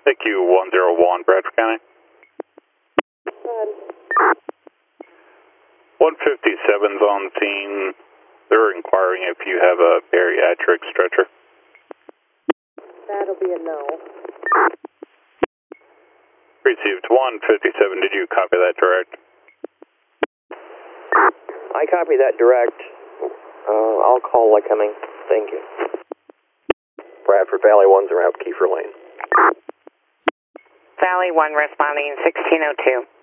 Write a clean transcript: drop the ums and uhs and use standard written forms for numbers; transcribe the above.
CQ101, Bradford County. 157's on scene. They're inquiring if you have a bariatric stretcher. That'll be a no. Received 157, did you copy that direct? I copy that direct. I'll call Lycoming. Thank you. Bradford Valley 1's around Kiefer Lane. Valley 1 responding 1602.